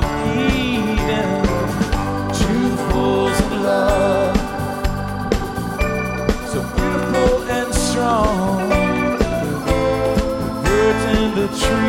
even truthfuls in love. So beautiful and strong, the birds in the tree.